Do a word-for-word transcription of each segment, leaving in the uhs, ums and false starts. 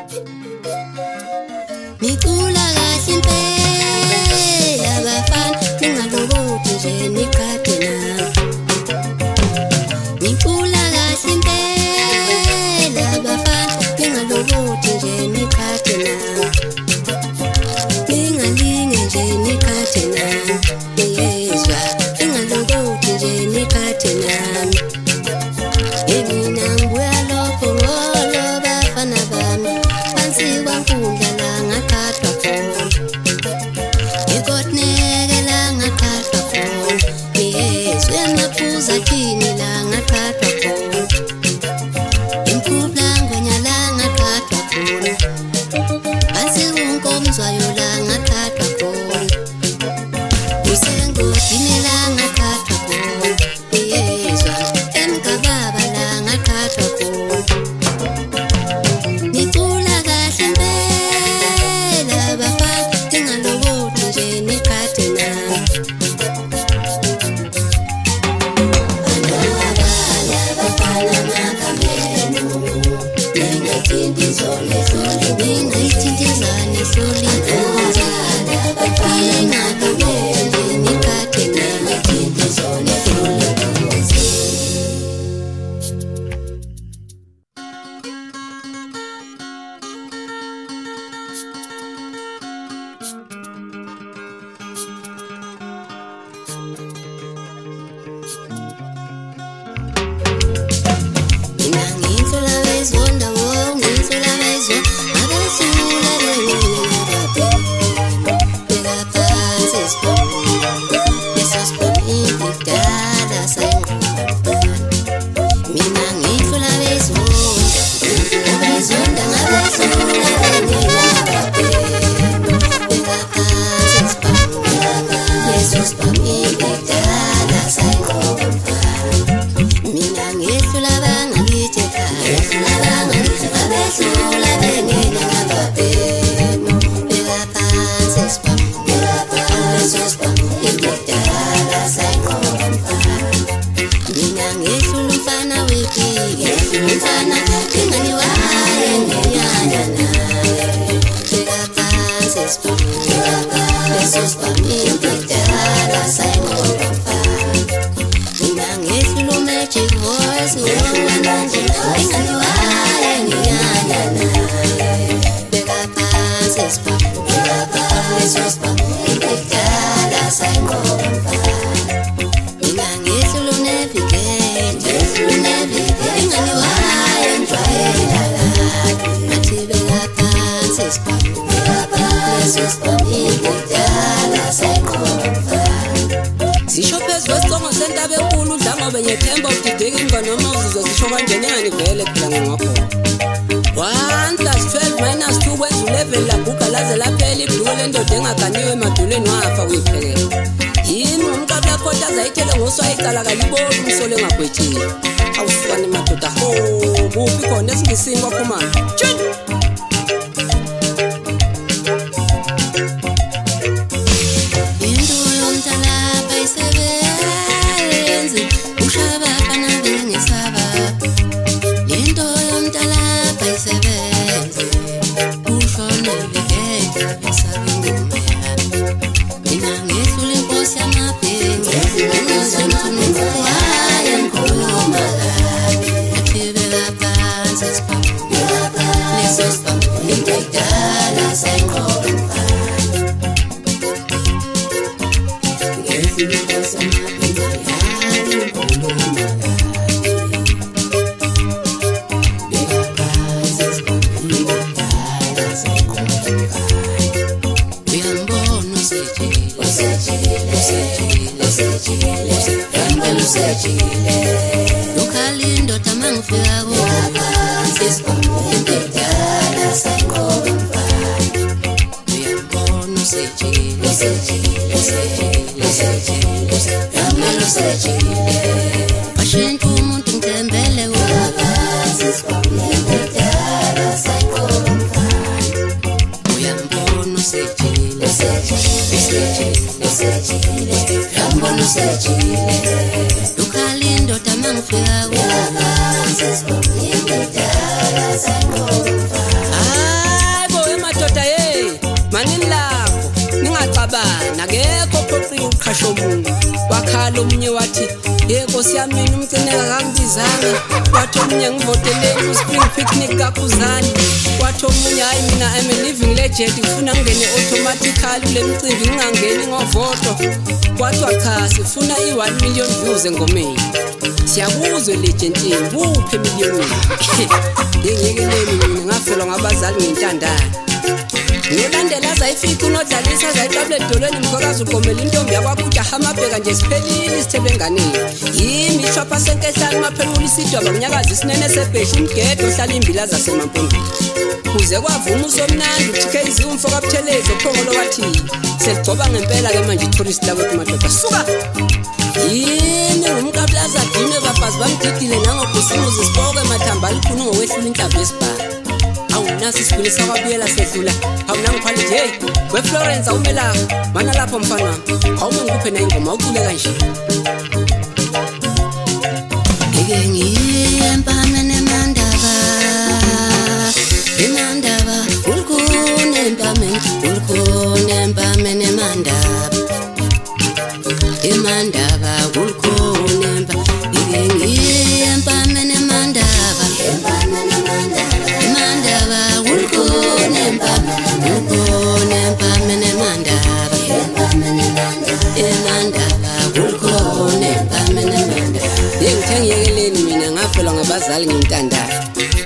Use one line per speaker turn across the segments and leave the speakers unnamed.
Mikula kahle impela bafana ningalobothi nje nikhathena. Mikula kahle impela bafana ningalobothi nje nikhathena. Ningalinge nje nikhathena. Yezwa ningalobothi nje nikhathena. Emina ngibuya lokho ngolo bafana bami phansi kwankundla la ngakhathwa khona. Ngikotneke la ngakhathwa khona. Yezwe ngaphuza thini la ngakhathwa khona. Imphupla ngwenya la ngakhathwa khona. Phansi unkomzwayo la ngakhathwa khona. Usengodini la ngakhathwa khona. Yezwa emgababa la ngakhathwa khona. Nikula kahle impela bafana ningalobothi nje nikhathena. Anobala bafana makamenu ningayithinti zole zole ningayithintizane zole zole bafana makamenu nikhathena ningayithinti zole zole. Mina ngintlola bezonda wo ngintlola bezo abasula bengababe beka phansi esibhoni leso sibhoni kudala sayingqondo. Mina ngintlola bezonda bezonda ngabasula bengababe beka phansi esibhoni leso sibhoni kudala sayingqondo. Mina ngehlula bangakithi ngehlula bangakithi abesula bengena ngababhemu beka phansi esibhamu leso sibhamu ikudala sayingqondo. Mina ngehlula umfana wepiki umfana ingani waye ngenyanya naye beka phansi esibhamu leso sibhamu ikudala sayingqondo. Mina ngehlula magic voice ngomwana nje ingani waye nginyanya naye beka phansi esibhamu leso sibhamu ikudala sayingqondo. Mina ngehlula unevigende unevigende ingani waye ngijwayela ngathi beka phansi esibhamu leso sibhamu ikudala sayingqondo. Zisho phezu kwesongo sentabe enkulu udla ngobe ngethemba udideka ingwa noma uzizwa zisho kanjani engani phela ngingakhona. One plus twelve minus two kwenza eleven laguga laze laphela ibhuku lendoda engaganiwe emadolweni wafa kuyiphekela. Yini umkabla khotha azayithele ngoswayicala kaliboni umsole engagwetshile. Awusukane madoda ho kuphi khona esingisini kwaphumana. Tshini Lokalindo tamangifika kuphansi esibhamu ikudala sayingqondo. Uyambona usejile usejile usejile usejile yamela usejile bashintsha umuntu ngithembele kuphansi esibhamu ikudala sayingqondo. Uyambona usejile usejile usejile usejile yambona usejile Lokalindo tamangifika kuphansi esibhamu ikudala sayingqondo.
lo munye wathi hey Nkosi yami mina umcineka kangibizanga wathi omunye ngivoteleni ku-spring picnic kaKhuzani wathi omunye hayi mina I'm a living legend ngifuna ngingene automatically kule mcimbi ngingangeni ngovoto kwathiwa cha sifuna i-one million views engomeni siyakuzwe legentini kuphi emiliyonini ngiyekeleni mina ngafelwa ngabazali ngintandane ngolandela zayifica unodlalisa zayitabule edolweni mkhokazi uqomela intombi yakwakuja hamabheka nje siphelile isithebe enganeni yimi ishopha senkehlani maphelula isidwaba kunyakazi isinene sebheshu umgedo ohlala imbila zasemampondweni kuze kwavuma usomnandi uthikezi umfo kabuthelezi ophongolo wathi seligcoba ngempela-ke manje itourist lakwethu madoda suka yini ngumkabulaza dine bafazi bamgidile nangobhusimuzi isipoke mathamba alikhuni ngokwehlula inhlaba yesibhaka awu nasi isiguli sakwabuyela sedlula awu nangikhwalithi hey weFlorence awumelapho mana lapho mfana wami awume ngikuphe nayingoma ucule kanje
ngeke ngiye empameni emandaba emandaba ukhona empameni ukhona empameni emandaba emandaba ukhona empa ngeke ngiye empameni emandaba empameni emandaba emandaba ukhona empameni ukhona empameni emandaba empameni emandaba ukhona empameni emandaba
ngithe ngiyekeleni mina ngafelwa ngabazali ngintandane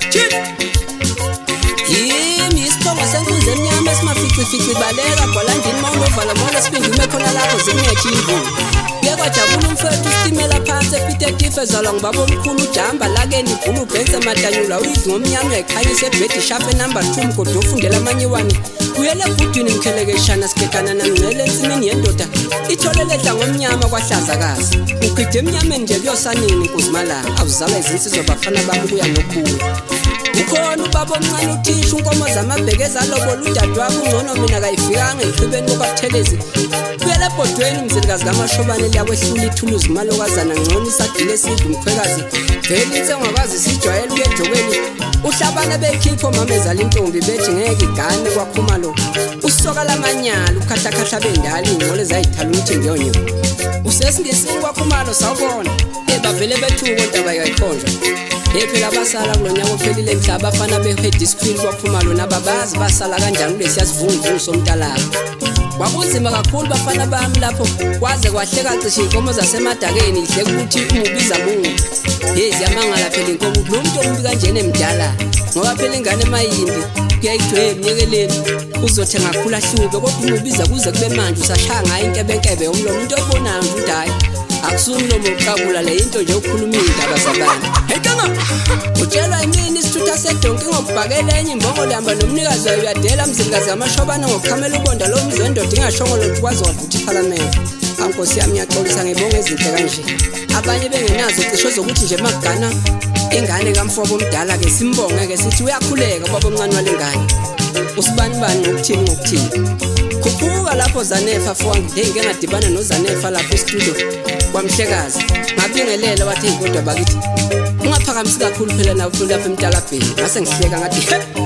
yimi isiphongo senkundla emnyama esimaficifici baleka bholandini mawunovala mola sipindi ume khona lapho zikungethe imvula kwajabula umfethu isitimela phansi epitetife ezalwa ngubaba omkhulu ujamba lakeni ibhulu ubhense madanyula uyidli ngomnyama uyayikhanyisa ebhedi ishape number two mgodo ofundela amanye wani kuyele ebhudwini mkhelekeshana sikhetana namngcele ensimini yendoda itholele dla ngomnyama kwahlazakazi ugide emnyameni nje kuyosanini nkuzimalanga awuzala izinsizwa bafana bami kuya nokhulu ukhona ubaba omncane uthisha unkomo zamabheke ezalobola udadewabo ungcono mina kayifikanga eqhibeni kokabuthelezi kuyele ebhodweni umzilikazi kamashobane liyakwehlula ithuluzi malokazana ngcono isadile eside umkhwekazi vele insengwakazi sijwayele ukuya edokweni uhlabana beyikhipho mama ezala intombi bethi ngeke igane kwaphuma lo usoka lamanyala ukhahlakhahla bendala iy'ngcole zayithala ukuthi ngiyonyo usesingesini kwaphumalo sawubona ebavele bethuko ndaba yayikhonjwa phela basala kulonyaka ophelile mhlaba abafana behediskwini kwaphumalo nababazi basala kanjani kulesiya sivunguvungu somntalabo kwakunzima kakhulu bafana bami lapho kwaze kwahleka cishe inkomo zasemadakeni ihle ukuthi umubiza mungu hey ziyamangala phela inkomo lo muntu ombi kanjena emdala ngoba phela ingane emayimbi kuyayigcwele emnyekeleni uzothi ngakhula hluke kodwa umubiza kuze kube manje usashaya ngayo inkebenkebe yomlomo into oyibonayo nje ukuthi hayi akusumlomo uqabula le into nje ukukhuluma indaba zabantu hekanga utshelwa yimini isithutha sedonki ngokubhakela enye imbongo lihamba nomnikazi wayo uyadela mzilikazi amashobana ngokukhamela ubonda lo mzi wendoda ingashongo lokhu kwazi wavuthi iphalamende ankosi yami ngiyaxolisa ngibonga ezinhle kanje abanye bengenazo cisho zokuthi nje magana ingane kamfobo omdala-ke simbonge-ke sithi uyakhuleka ubaba omncane walengane usibanibani ngokuthini ngokuthini khuphuka lapho Zanefa fowang hey ngeke ngadibana noZanefa lapho estudio kwamhlekazi ngabingelela wathi kodwa bakithi ungaphakamisi kakhulu phela nawo lapha emntalabheni ngase ngihleka ngathi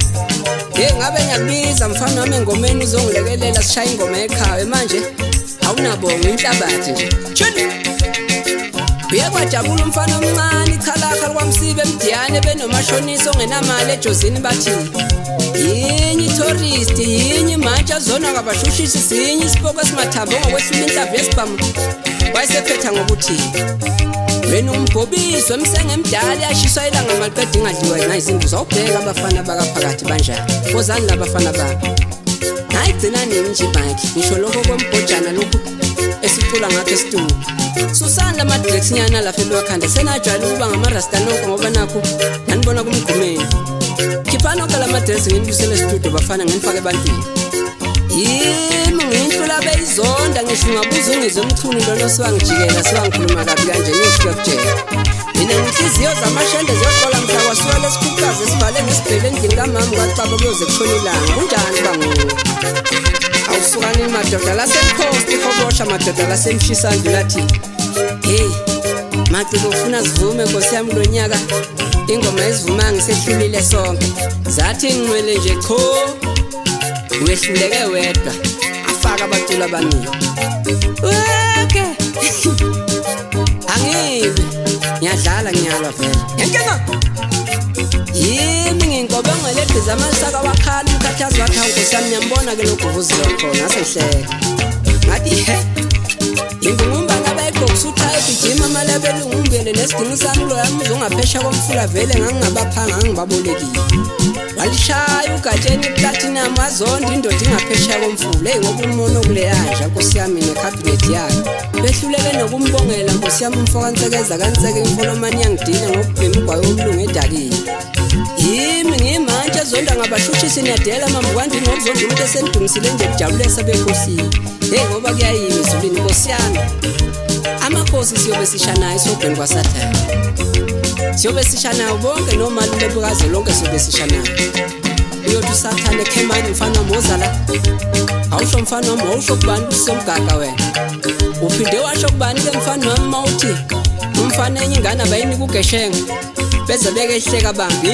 hey ngabe ngiyakubiza mfana wami engomeni uzongilekelela sishaya ingoma ekhaya manje awunabonga inhlabathi nje tshini Bekwajabula umfana omncane ikhalakha kwamsibe emdiyane benomashonisa ongenamali ejozini bathi yinyi tourist yinyi manje azona ngabashushisi sinyi isipoko esimathambo ngokwehlula inhlavu yesibhamu wayesephetha ngokuthi wena umbhobisi wemsenge emdala yashiswa ilanga maliqeda ingadliwa ngayizimbuzi awubheka abafana bakaphakathi banjani kozani labafana babo nayigcina nini nje bike ngisho lokho kwembhojana lokhu esicula ngakho esitulo susana lamadrex nyana lapha eLwakhanda senajwayele ukuba ngamarasta noko ngoba nakho nanibona kumgqumeni khiphana kala madress nginibusele studio bafana ngenifake ebantwini yimi nginhlula beyizonda ngisho ngabuza ungizwe umchuni lona siwangijikela siwangikhuluma kabi kanje ngisho kujela mina inhliziyo zamashende ziyoqola mhla kwasuka lesikhukhazi esivale ngesibhele endlini kamama kwacaba kuyoze kushona ilanga kunjani bangu awusukani madoda lasecoast ihobosha madoda lasemshisandlu lathi hey maciko ufuna sivume Nkosi yami lonyaka ingoma ezivuma ngisehlulile sonke zathi ngcwele nje cho wehluleke wedwa afaka abacula abaningi okay ngiyadlala ngiyalwa vele ngenkenga yimi ngingobe ngeledbiza amasaka wakhala umkhathazi wakhe unkosami ngiyambona ke lokho vuziwe khona asehleka ngathi he ingumba ngabayigqokisa egijima amalabeli ungumbele nesidingo sami lo yami uzongaphesha komfula vele ngangingabaphanga ngibabolekile walishaya ugatsheni platinum wazondi indoda ingaphesha komfula hey ngoba umono kuleyanja nkosi yami necabinet yakhe behluleke nokumbongela nkosi yami umfo kaNtsekeza kaNtseke imfolomani yangidina ngokubhema ugwayo omlungu edakile yimi ngimanje zonda ngabashushisi niyadela mambukwandi ngokuzonda umuntu esendumisile nje kujabulesa benkosini hey ngoba kuyayimi izulini nkosi yami amakhosi siyobe sishanayo sobheni kwasathana siyobe sishanayo bonke nomalule bukaze lonke siyobe sishanayo uyothi usathane khemani mfana mozala awusho mfana wami awusho kubani usomgaga wena uphinde washo kubani ke mfana wami mawuthi umfana enye ingane abayini kugeshenga beze bekehleka bambi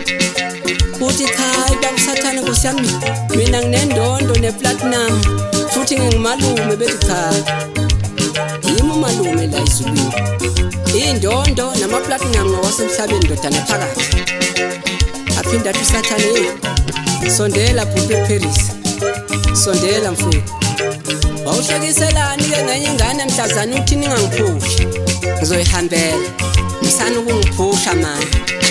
uthi cha ibakusathane nkosi yami mina nginendondo neplatinum futhi ngingumalume bethi cha yimi umalume la izulwini indondo namaplatinum ngwasemhlabeni ndodana phakathi aphinda athi usathane sondela bhuti eParis sondela mfowethu wawuhlekiselani ke ngenye ingane mhlazana uthi ningangiphushi ngizoyihambela msana ukungiphusha manje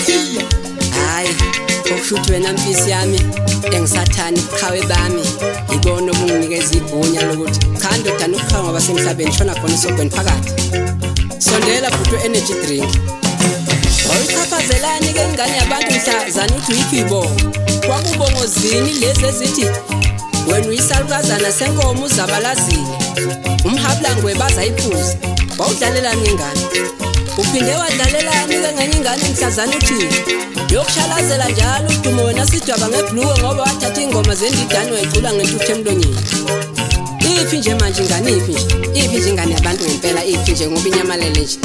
hayi okushuthi wena mfisi yami engisathani qhawe bami ibona okunginikeza igunya lokuthi cha ndodana ukukhawa ngoba semhlabeni shona khona sobheni phakathi sondela bhuti energy drink wawuchaphazelani ke ingane yabantu mhlazana uthi uyiphibo kwakubongozini lezi ezithi wena uyisalukazana senkomo uzabalazile umhablangwe bazayiphuza wawudlalelani ngengane uphinde wadlalelani ke ngenye ingane mhlazana uthi yokushalazela njalo udumo wena sidwaba ngebluwe ngoba wathatha ingoma zendidani wayicula ngentuthu emlonyeni iphi nje manje ingane iphi nje iphi nje ingane yabantu ngempela iphi nje ngoba inyamalele nje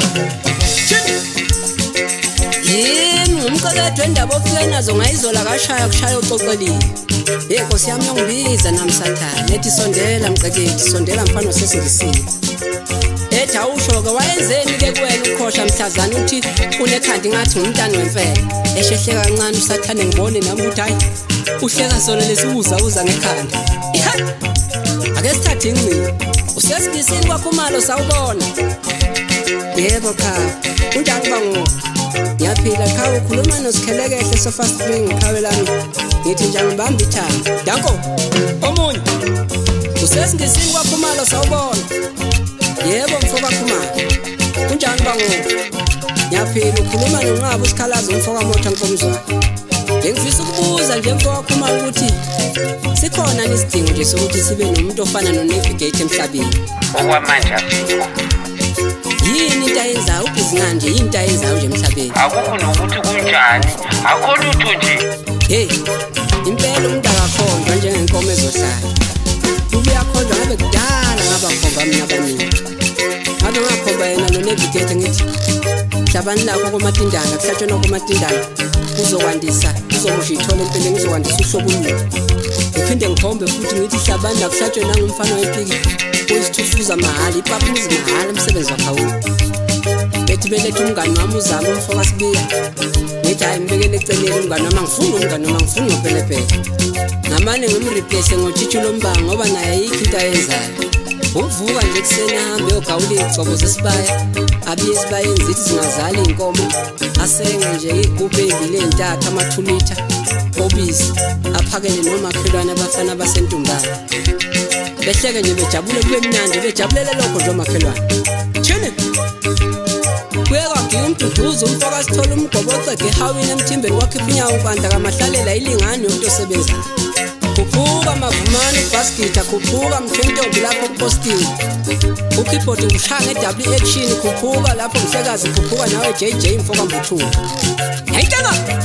yini umqeketho wendaba ofike nazo ngayizola kashaya kushaya uxoxelile hey nkosi yami yongibiza namsathana lethi sondela mqeketi sondela mfana osesingisile ethi awusho-ke wayenzeni ke kuwena ukhosha mhlazana uthi unekhanda ngathi ngumntana wemfela eshehleka kancane usathane ngibone nami ukuthi hayi uhleka sona lesibuza uza ngekhanda ake sithathe ingcini usesikisini kwakho umalo sawubona yebo cha unjani bango ngiyaphila cha ukhuluma noSikhelekehle sofa spring khawe lami ngithi njani ngibamba ithanga danko omunye usesikisini kwakho umalo sawubona yebo mfoka khumalo unjani bango ngiyaphila ukhuluma nonqaba usikhalazo umfoka motha nkomzwana ngifisa ukubuza nje mfoka khumalo ukuthi sikhona nesidingo nje sokuthi sibe nomuntu ofana noNavigate emhlabeni
okwamanje asikho
yini into ayenzayo ubhizinanje yini into ayenzayo nje emhlabeni
akukho nokuthi kunjani akho lutho nje
hey impela umuntu akakhonjwa njengenkomo ezohlala ubuyakhonjwa ngabe kudala ngabakhomba mina abaningi ngabe ngakhomba yena noNavigate ngithi hlabani lakho komatindana kuhlatshwana komatindana kuzokwandisa kuzomusha ithole empeleni kuzokwandisa uhlobo olubi ngiphinde ngikhombe futhi ngithi hlabani la kuhlatshwe nangumfana wepiki uyisithufuza mahhala ipapuzi mahhala umsebenzi wakhawu bethi belethe umngani wami uzama umfoka sibiya ngithi hayi ngibekele eceleni umngani wami angifuni umngani wami angifuni ngophelepele ngamane ngimreplace ngotshitshu lombango ngoba naye ayikho into ayenzayo uvuka nje kuseni ahambe eyogawula iy'gcobo zesibaya abiye esibayeni zithi zingazali iy'nkomo asenge nje iy'gubhu ey'mbili ey'ntathu amathulitha obisi aphakele nomakhelwane abafana abasentumbane behleke nje bejabule kube mnandi bejabulele lokho nje omakhelwane thini kuyeka umduduzo umfoka sithola umgobocege ehawini emthimbeni wakhipha inyawo kwanda kamahlalela ilingane yomuntu osebenzayo khuphuka mavumane ubhaskita khuphuka mthwentombi lapho kupostini ukeyboard ngishaya nge-W action khuphuka lapho mhlekazi khuphuka nawe J J mfoka mbuthula yayitanga